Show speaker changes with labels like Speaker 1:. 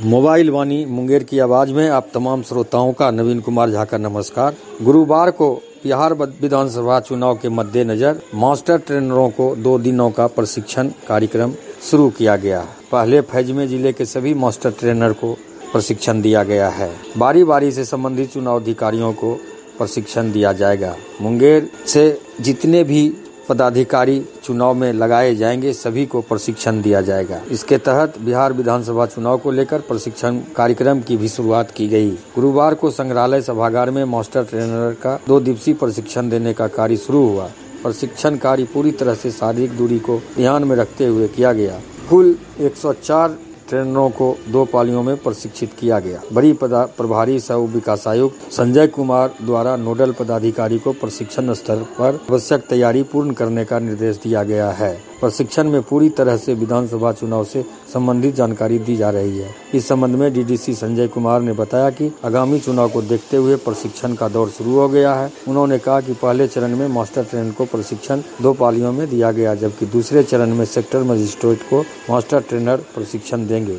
Speaker 1: Mobile वाणी मुंगेर की आवाज में आप तमाम श्रोताओं का नवीन कुमार झा का नमस्कार। गुरुवार को बिहार विधानसभा चुनाव के मद्देनजर मास्टर ट्रेनरों को 2 दिनों का प्रशिक्षण कार्यक्रम शुरू किया गया। पहले फेज में जिले के सभी मास्टर ट्रेनर को प्रशिक्षण दिया गया है। बारी बारी से संबंधित चुनाव अधिकारियों को प्रशिक्षण दिया जाएगा। मुंगेर से जितने भी पदाधिकारी चुनाव में लगाए जाएंगे सभी को प्रशिक्षण दिया जाएगा। इसके तहत बिहार विधानसभा चुनाव को लेकर प्रशिक्षण कार्यक्रम की भी शुरुआत की गई। गुरुवार को संग्रहालय सभागार में मास्टर ट्रेनर का 2 दिवसीय प्रशिक्षण देने का कार्य शुरू हुआ। प्रशिक्षण कार्य पूरी तरह से शारीरिक दूरी को ध्यान में रखते हुए किया गया। कुल 104 ट्रेनरों को 2 पालियों में प्रशिक्षित किया गया। बड़ी प्रभारी सह विकास आयुक्त संजय कुमार द्वारा नोडल पदाधिकारी को प्रशिक्षण स्तर पर आवश्यक तैयारी पूर्ण करने का निर्देश दिया गया है। प्रशिक्षण में पूरी तरह से विधानसभा चुनाव से संबंधित जानकारी दी जा रही है। इस संबंध में डीडीसी संजय कुमार ने बताया कि आगामी चुनाव को देखते हुए प्रशिक्षण का दौर शुरू हो गया है। उन्होंने कहा कि पहले चरण में मास्टर ट्रेनर को प्रशिक्षण 2 पालियों में दिया गया, जबकि दूसरे चरण में सेक्टर मजिस्ट्रेट को मास्टर ट्रेनर प्रशिक्षण देंगे।